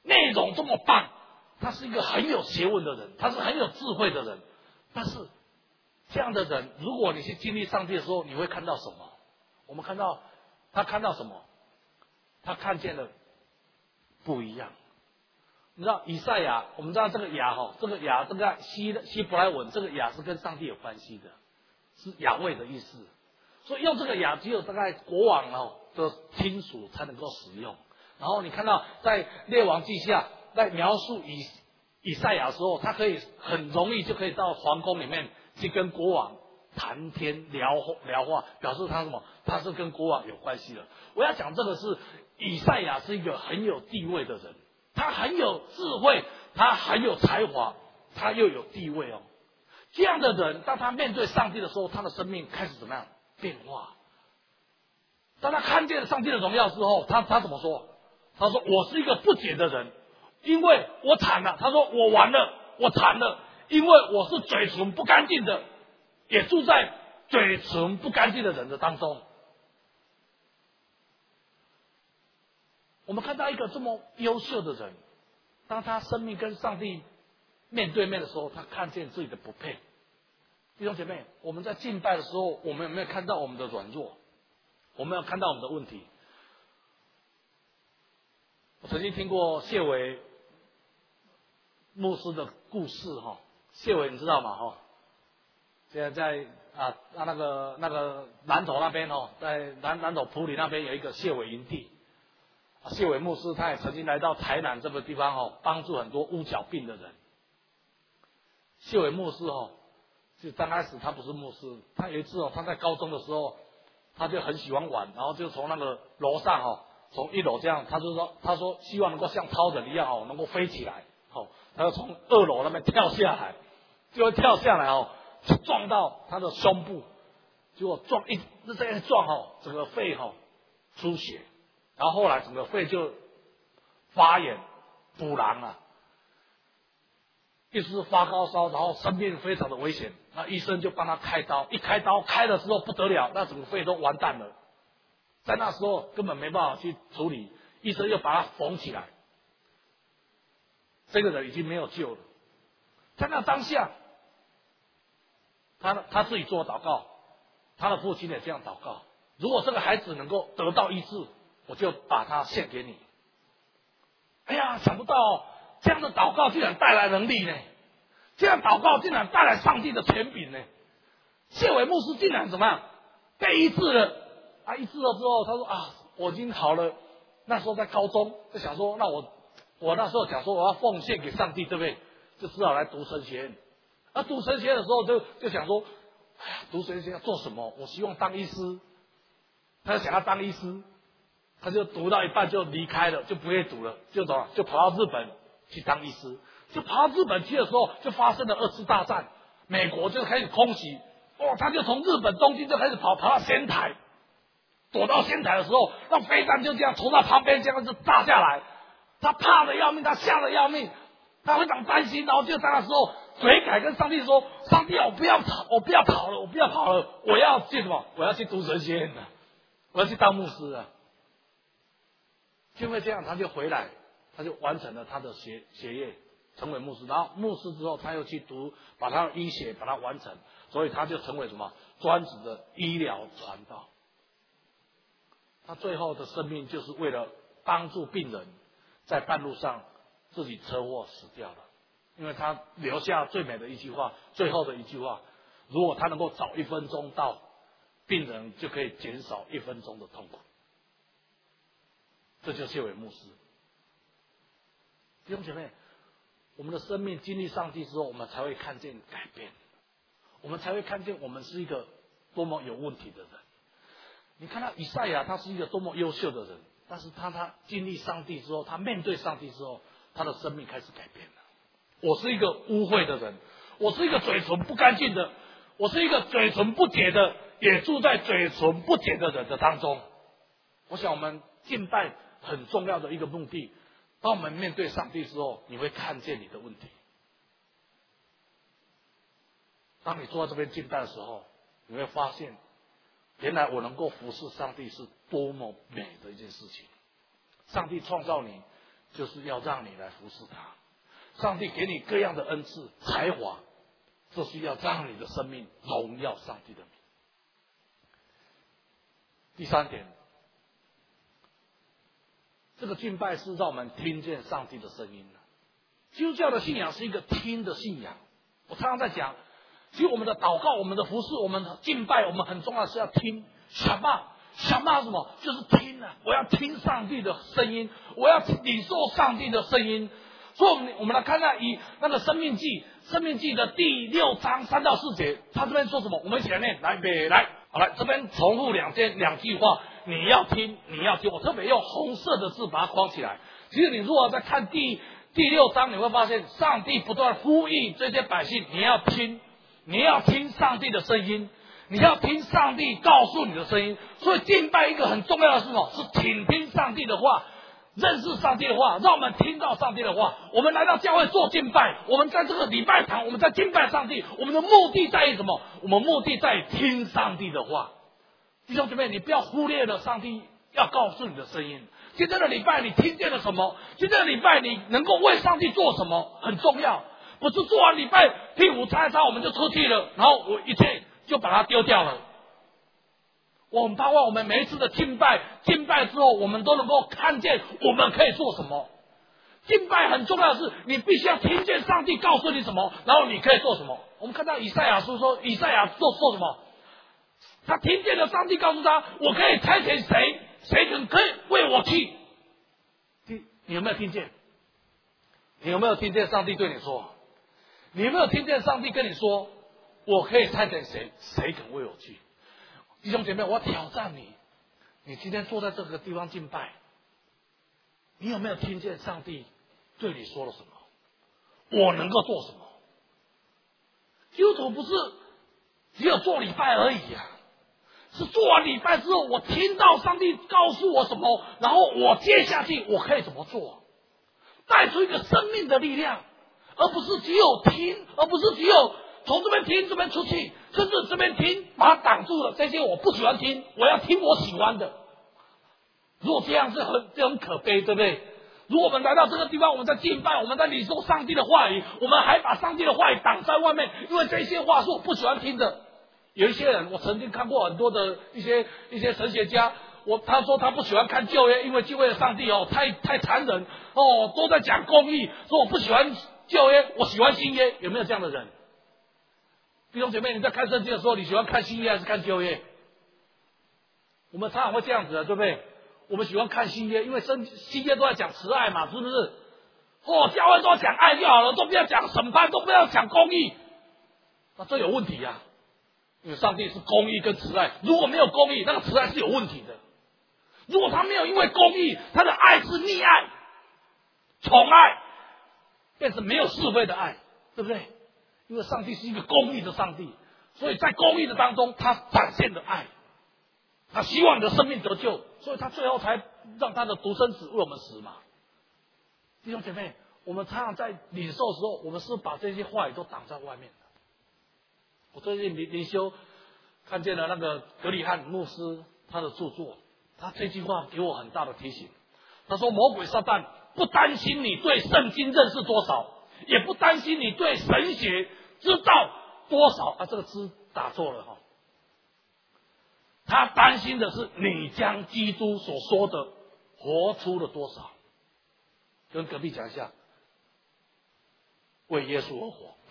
内容这么棒，他是一个很有学问的人，他是很有智慧的人。但是这样的人，如果你去经历上帝的时候，你会看到什么？我们看到他看到什么？他看见了不一样。你知道以赛亚，我们知道这个亚哈，这个亚这个希希伯来文，这个亚是跟上帝有关系的，是亚卫的意思。所以用这个亚，只有大概国王哦的亲属才能够使用。然后你看到在列王记下，在描述以以赛亚的时候，他可以很容易就可以到皇宫里面去跟国王谈天聊聊话，表示他什么？他是跟国王有关系的。我要讲这个是以赛亚是一个很有地位的人，他很有智慧，他很有才华，他又有地位哦。这样的人，当他面对上帝的时候，他的生命开始怎么样变化？当他看见上帝的荣耀之后，他他怎么说？他说：“我是一个不解的人，因为我惨了。”他说：“我完了，我惨了，因为我是嘴唇不干净的，也住在嘴唇不干净的人的当中。”我们看到一个这么优秀的人，当他生命跟上帝面对面的时候，他看见自己的不配。弟兄姐妹，我们在敬拜的时候，我们有没有看到我们的软弱？我们有看到我们的问题？我曾经听过谢伟牧师的故事哈，谢伟你知道吗？哈，现在在啊啊那个那个南投那边哦，在南南投埔里那边有一个谢伟营地。谢伟牧师他也曾经来到台南这个地方哦，帮助很多乌脚病的人。谢伟牧师哦，就刚开始他不是牧师，他有一次哦，他在高中的时候，他就很喜欢玩，然后就从那个楼上哦。从一楼这样，他就说，他说希望能够像超人一样哦，能够飞起来，哦，他就从二楼那边跳下来，就会跳下来哦，就撞到他的胸部，结果撞一这样撞哦，整个肺哦出血，然后后来整个肺就发炎堵囊了，一直发高烧，然后生命非常的危险，那医生就帮他开刀，一开刀开的时候不得了，那整个肺都完蛋了。在那时候根本没办法去处理，医生又把他缝起来，这个人已经没有救了。在那当下，他他自己做祷告，他的父亲也这样祷告：如果这个孩子能够得到医治，我就把他献给你。哎呀，想不到这样的祷告竟然带来能力呢！这样祷告竟然带来上帝的权柄呢！谢伟牧师竟然怎么样被医治了？啊，医治了之后，他说啊，我已经好了。那时候在高中，就想说，那我我那时候想说，我要奉献给上帝，对不对？就只好来读神学院。啊，读神学院的时候就就想说，哎呀，读神学院要做什么？我希望当医师。他就想要当医师，他就读到一半就离开了，就不愿意读了，就走了，就跑到日本去当医师。就跑到日本去的时候，就发生了二次大战，美国就开始空袭。哦，他就从日本东京就开始跑，跑到仙台。躲到仙台的时候，那飞弹就这样从他旁边这样子炸下来，他怕得要命，他吓得要命，他非常担心。然后就在那时候悔改，跟上帝说：“上帝，我不要跑，我不要跑了，我不要跑了，我要去什么？我要去读神学院的，我要去当牧师啊！”就因为这样，他就回来，他就完成了他的学学业，成为牧师。然后牧师之后，他又去读，把他的医学把它完成，所以他就成为什么专职的医疗传道。他最后的生命就是为了帮助病人，在半路上自己车祸死掉了，因为他留下最美的一句话，最后的一句话：如果他能够早一分钟到，病人就可以减少一分钟的痛苦。这就是谢伟牧师。弟兄姐妹，我们的生命经历上帝之后，我们才会看见改变，我们才会看见我们是一个多么有问题的人。你看到以赛亚，他是一个多么优秀的人，但是他他经历上帝之后，他面对上帝之后，他的生命开始改变了。我是一个污秽的人，我是一个嘴唇不干净的，我是一个嘴唇不洁的，也住在嘴唇不洁的人的当中。我想我们敬拜很重要的一个目的，当我们面对上帝之后，你会看见你的问题。当你坐在这边敬拜的时候，你会发现，原来我能够服侍上帝是多么美的一件事情。上帝创造你， 就是要让你来服侍他。上帝给你各样的恩赐、才华，这是要让你的生命荣耀上帝的名。第三点，这个敬拜是让我们听见上帝的声音。基督教的信仰是一个听的信仰。我常常在讲，其实我们的祷告、我们的服侍、我们的敬拜，我们很重要是要听。想嘛，想嘛什么？就是听啊！我要听上帝的声音，我要领受上帝的声音。所以，我们我们来看看以那个《生命记》《生命记》的第六章三到四节，他这边说什么？我们一起来念，来，别来，好来，这边重复两件两句话，你要听，你要听。我特别用红色的字把它框起来。其实，你如果在看第第六章，你会发现上帝不断呼吁这些百姓，你要听，你要听上帝的声音。你要听上帝告诉你的声音，所以敬拜一个很重要的是什么？是倾听上帝的话，认识上帝的话，让我们听到上帝的话。我们来到教会做敬拜，我们在这个礼拜堂，我们在敬拜上帝，我们的目的在于什么？我们目的在于听上帝的话。弟兄姐妹，你不要忽略了上帝要告诉你的声音。今天的礼拜你听见了什么？今天的礼拜你能够为上帝做什么？很重要，不是做完礼拜屁股擦一擦我们就出去了，然后我一切就把它丢掉了。我很盼望我们每一次的敬拜，敬拜之后，我们都能够看见我们可以做什么。敬拜很重要的是，你必须要听见上帝告诉你什么，然后你可以做什么。我们看到以赛亚书说，以赛亚做做什么？他听见了上帝告诉他，我可以差遣谁，谁人可以为我去。你你有没有听见？你有没有听见上帝对你说？你有没有听见上帝跟你说？我可以差遣谁，谁肯为我去？弟兄姐妹，我要挑战你，你今天坐在这个地方敬拜，你有没有听见上帝对你说了什么？我能够做什么？基督徒不是只有做礼拜而已啊，是做完礼拜之后，我听到上帝告诉我什么，然后我接下去我可以怎么做，带出一个生命的力量，而不是只有听，而不是只有从这边听这边出去，甚至这边听把它挡住了，这些我不喜欢听，我要听我喜欢的。如果这样是很这很可悲，对不对？如果我们来到这个地方，我们在敬拜，我们在领受上帝的话语，我们还把上帝的话语挡在外面，因为这些话是我不喜欢听的。有一些人，我曾经看过很多的一些一些神学家，我他说他不喜欢看旧约，因为旧约的上帝哦太太残忍哦，都在讲公义，说我不喜欢旧约，我喜欢新约。有没有这样的人？弟兄姐妹，你在看圣经的时候，你喜欢看新约还是看旧约？我们常常会这样子的，对不对？我们喜欢看新约，因为新新约都在讲慈爱嘛，是不是？哦，教会都要讲爱就好了，都不要讲审判，都不要讲公义，那这有问题呀、啊！因为上帝是公义跟慈爱，如果没有公义，那个慈爱是有问题的。如果他没有因为公义，他的爱是溺爱、宠爱，变成没有是非的爱，对不对？因为上帝是一个公义的上帝，所以在公义的当中，他展现的爱，他希望你的生命得救，所以他最后才让他的独生子为我们死嘛。弟兄姐妹，我们常常在领受的时候，我们是不是把这些话语都挡在外面的？我最近灵灵修看见了那个格里汉牧师他的著作，他这句话给我很大的提醒。他说，魔鬼撒旦不担心你对圣经认识多少，也不担心你对神学知道多少啊，这个字打错了哈。他担心的是你将基督所说的活出了多少。跟隔壁讲一下，为耶稣而活。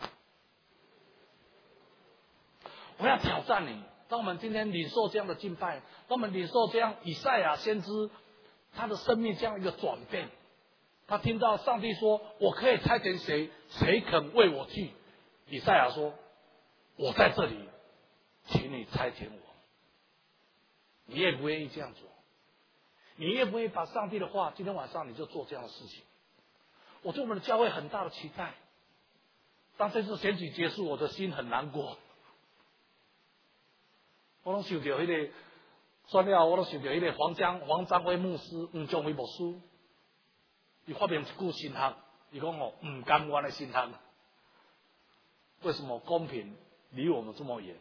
我要挑战你，当我们今天领受这样的敬拜，当我们领受这样以赛亚先知他的生命这样一个转变，他听到上帝说，我可以差遣谁，谁肯为我去？以赛亚说，我在这里，请你差遣我。你愿不愿意这样做？你愿不愿意把上帝的话，今天晚上你就做这样的事情？我对我们的教会很大的期待。当这次选举结束，我的心很难过。我拢想到迄、那个，算了，我拢想到迄个黄章黄章辉牧师、黄章辉牧师，伊发明一句新学，伊讲哦，唔甘愿的新学。为什么公平离我们这么远？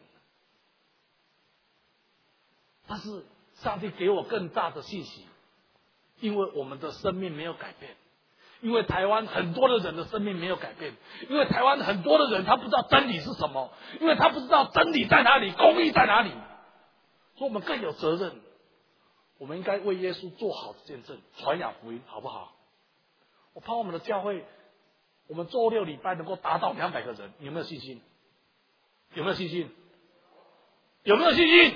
但是上帝给我更大的信息，因为我们的生命没有改变， 因为台湾很多的人的生命没有改变，因为台湾很多的人他不知道真理是什么，因为他不知道真理在哪里，公义在哪里，所以我们更有责任，我们应该为耶稣做好见证，传扬福音，好不好？我盼望我们的教会，我们周六礼拜能够达到两百个人，你有没有信心？有没有信心？有没有信心？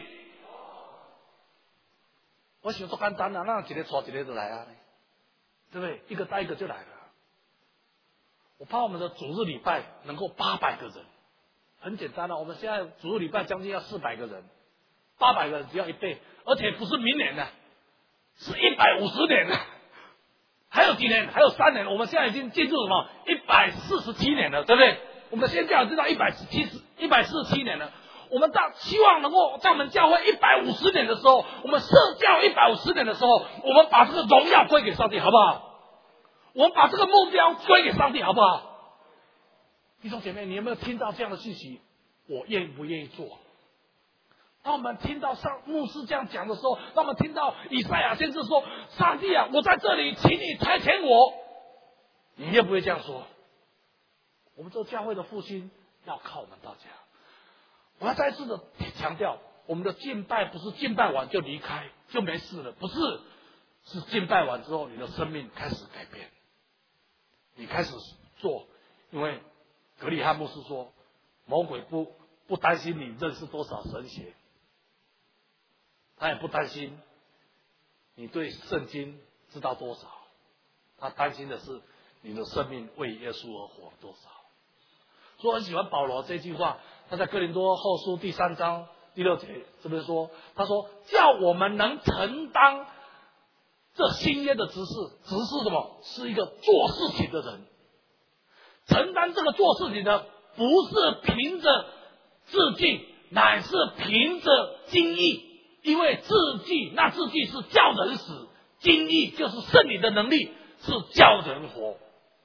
我想做简单啊，那一个带一个就来啊，对不对？一个带一个就来了。我怕我们的主日礼拜能够八百个人，很简单了、啊。我们现在主日礼拜将近要四百个人，八百个人只要一倍，而且不是明年的，是一百五十年的，还有几年？还有三年。我们现在已经进入什么？一百四十七年了，对不对？我们的宣教知道一百七十、一百四十七年了。我们到希望能够在我们教会一百五十年的时候，我们社教一百五十年的时候，我们把这个荣耀归给上帝，好不好？我们把这个目标归给上帝，好不好？弟兄姐妹，你有没有听到这样的信息？我愿不愿意做？当我们听到上牧师这样讲的时候，当我们听到以赛亚先知说：“上帝啊，我在这里，请你差遣我。”你愿不会这样说？我们这教会的复兴要靠我们大家。我要再次的强调，我们的敬拜不是敬拜完就离开就没事了，不是，是敬拜完之后，你的生命开始改变，你开始做。因为格里汉牧师说，魔鬼不不担心你认识多少神学，他也不担心你对圣经知道多少，他担心的是你的生命为耶稣而活多少。所以我很喜欢保罗这句话，他在哥林多后书第三章第六节这边说，他说叫我们能承担这新约的职事，职事什么？是一个做事情的人。承担这个做事情的，不是凭着自己，乃是凭着经意。因为自己那自己是叫人死，经意就是圣灵的能力，是叫人活。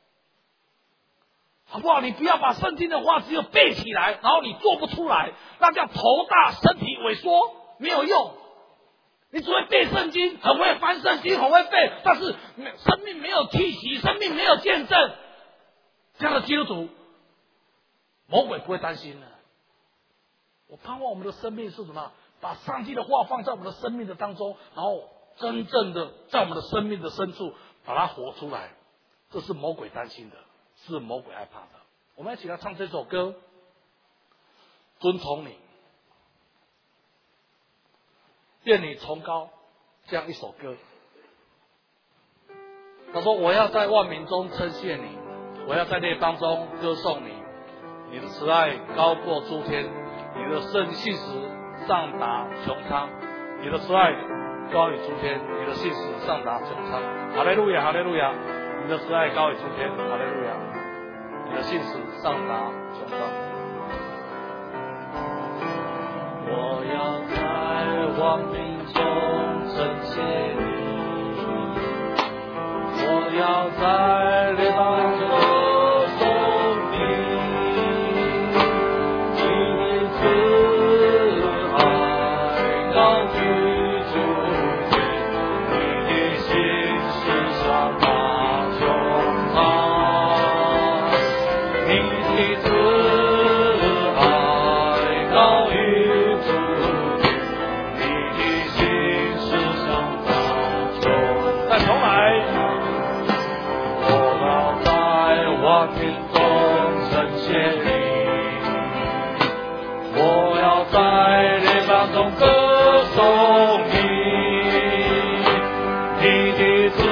好不好？你不要把圣经的话只有背起来，然后你做不出来，那叫头大身体萎缩，没有用。你只会背圣经，很会翻圣经，很会背，但是生命没有气息，生命没有见证，这样的基督徒，魔鬼不会担心的。我盼望我们的生命是什么？把上帝的话放在我们的生命的当中，然后真正的在我们的生命的深处把它活出来。这是魔鬼担心的，是魔鬼害怕的。我们一起来唱这首歌，遵从你，愿你崇高，这样一首歌。他说：我要在万民中称谢你，我要在列邦中歌颂你。你的慈爱高过诸天，你的圣信实上达穹苍，你的慈爱高于诸天，你的信实上达穹苍。哈利路亚，哈利路亚！你的慈爱高于诸天，哈利路亚！你的信实上达穹苍。 我要在万民中称谢你，我要在列邦中歌颂你，你的慈爱高于诸天，你的信实上达穹苍，你的慈爱高于诸天，你的信实上达穹苍。 再重来。 我要在万民中称谢你，我要在列邦中歌颂你，你的慈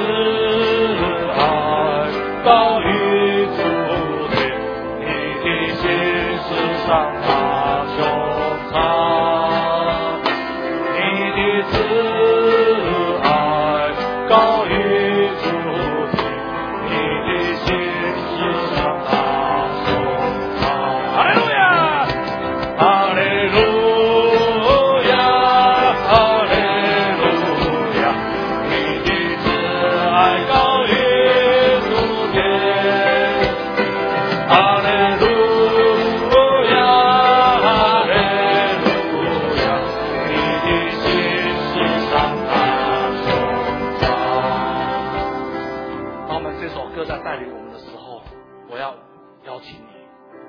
爱高于诸天，你的信实上达穹苍，你的慈爱高于诸天，你的信实上达穹苍。 哈利路亚！ 哈利路亚，哈利路亚，你的慈爱高于诸天。哈利路亚， 们这首歌在带领我们的时候，我要邀请你，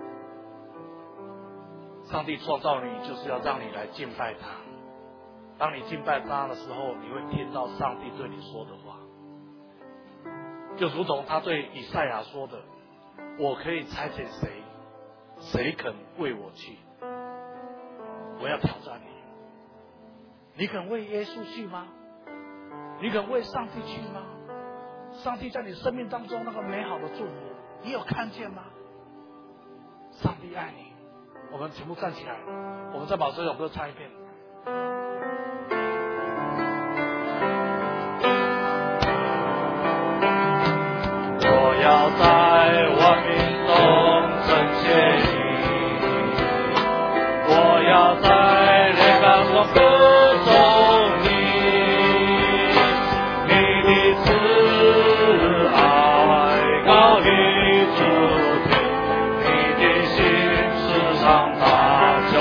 上帝创造你就是要让你来敬拜他。当你敬拜他的时候，你会听到上帝对你说的话，就如同他对以赛亚说的，我可以差遣谁，谁肯为我去？我要挑战你，你肯为耶稣去吗？你肯为上帝去吗？上帝在你生命当中那个美好的祝福，你有看见吗？上帝爱你。我们全部站起来，我们再把这首歌唱一遍。 我要在万民中称谢你，我要在列邦中歌颂你，你的慈爱高于诸天，你的心世上大就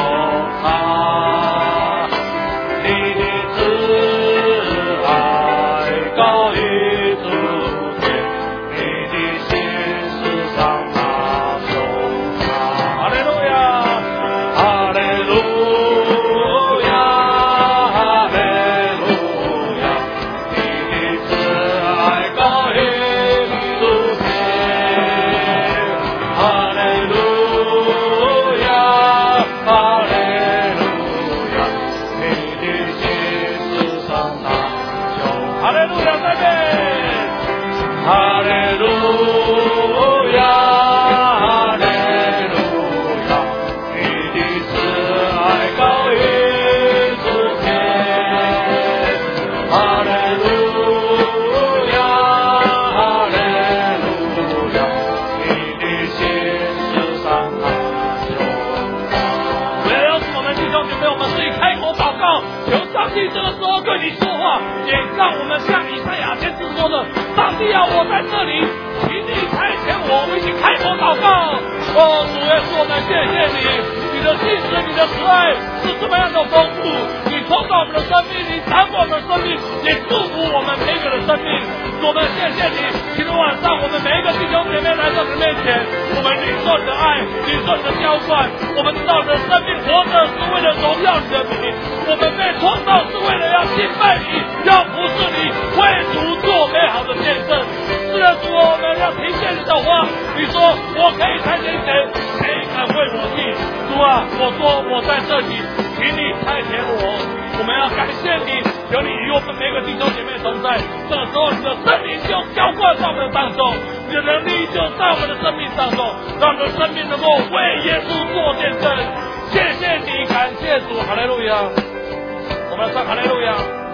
大，你的慈爱高于诸天，你的心世上大就大。哈利路亚，哈利路亚，哈利路亚，你的慈爱高于诸天，哈利路亚，哈利路亚，你的心世上大就大。哈利路亚，再见。哈利路亚，哈利路亚，你的慈爱高于诸天，哈利路亚，哈利路亚，你的心世上大就大。 为了我们弟兄姐妹，我们可以开口祷告，求上帝这个时候对你说话，也让我们像以赛亚先知说的，上帝啊，我在这里，请你差遣我，我们一起开口祷告。哦，主耶稣，我们谢谢你，你的信实，你的慈爱是这么样的丰富，你创造我们的生命，你掌管我们的生命，也祝福我们每一个人的生命。我们谢谢你，今天晚上我们每一个弟兄姐妹来到你的面前，我们领受你的爱，领受你的浇灌，我们知道你的生命活着是为了荣耀你的名，我们被创造是为了要敬拜你，要服侍你，为主做美好的见证。是的，主，我们要听见你的话，你说我可以差遣谁，谁肯为我去？主啊，我说我在这里，请你差遣我。我们要感谢你，有你与我们每个弟兄姐妹同在。这个时候，你的圣灵就浇灌在我们的当中，你的能力就在我们的生命当中，让我们的生命能够为耶稣做见证。谢谢你，感谢主，哈利路亚！我们唱哈利路亚，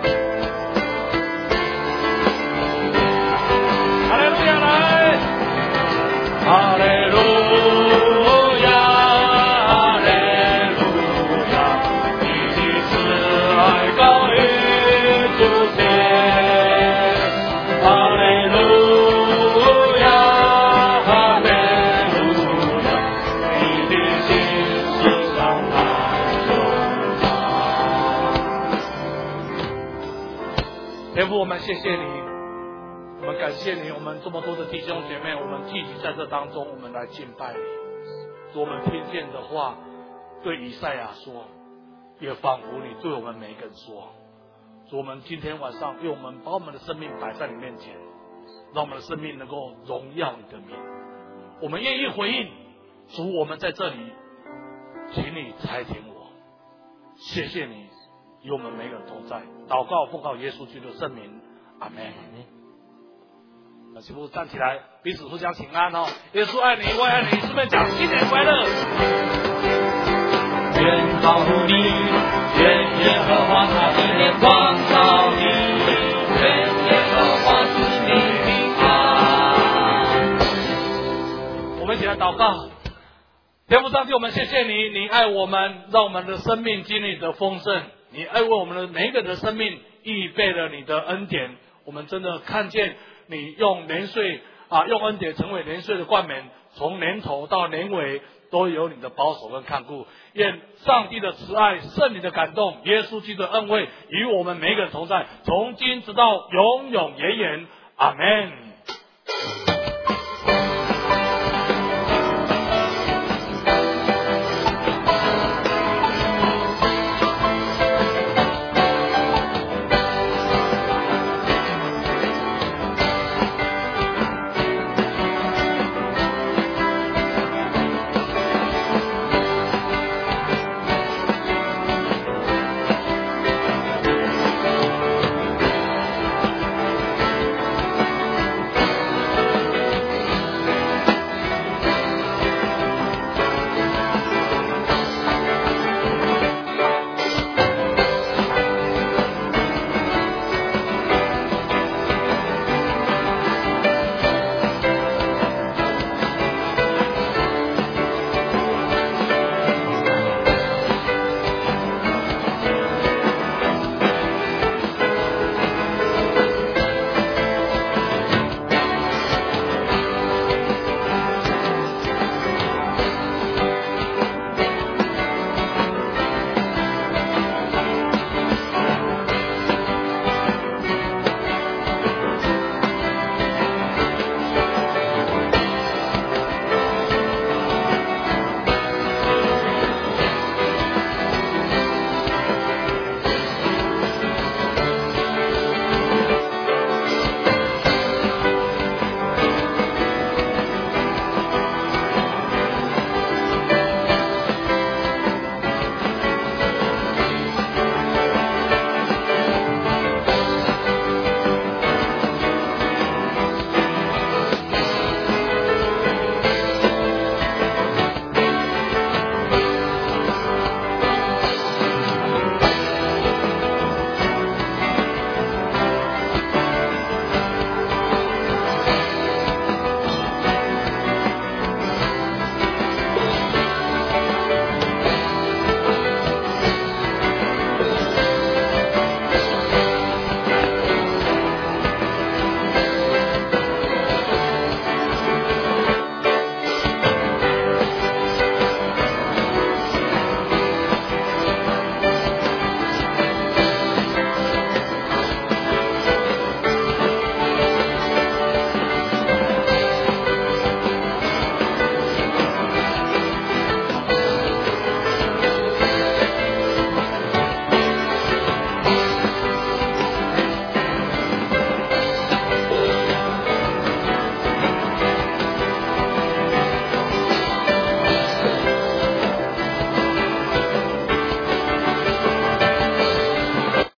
哈利路亚来， 哈利路亚，哈利路亚，你的慈爱高于诸天，哈利路亚，哈利路亚，你的心世上大就大。 天父，我们谢谢你，我们感谢你，我们这么多的弟兄姐妹，我们聚集在这当中，我们来敬拜你。主，我们听见的话，对以赛亚说，也仿佛你对我们每一个人说。主，我们今天晚上，愿我们把我们的生命摆在你面前，让我们的生命能够荣耀你的名。我们愿意回应，主，我们在这里，请你差遣我。谢谢你与我们每个人同在。祷告奉靠耶稣基督的圣名，阿门。那全部站起来，彼此互相请安哦！耶稣爱你，我爱你，顺便讲新年快乐。 愿保护你，愿耶和华他的脸光照你，愿耶和华赐你平安。 我们一起来祷告。天父上帝，我们谢谢你，你爱我们，让我们的生命经历的丰盛，你爱为我们的每一个人的生命预备了你的恩典。我们真的看见你用年岁啊，用恩典成为年岁的冠冕，从年头到年尾都有你的保守跟看顾。愿上帝的慈爱、圣灵的感动、耶稣基督的恩惠与我们每一个人同在，从今直到永永远远。阿们。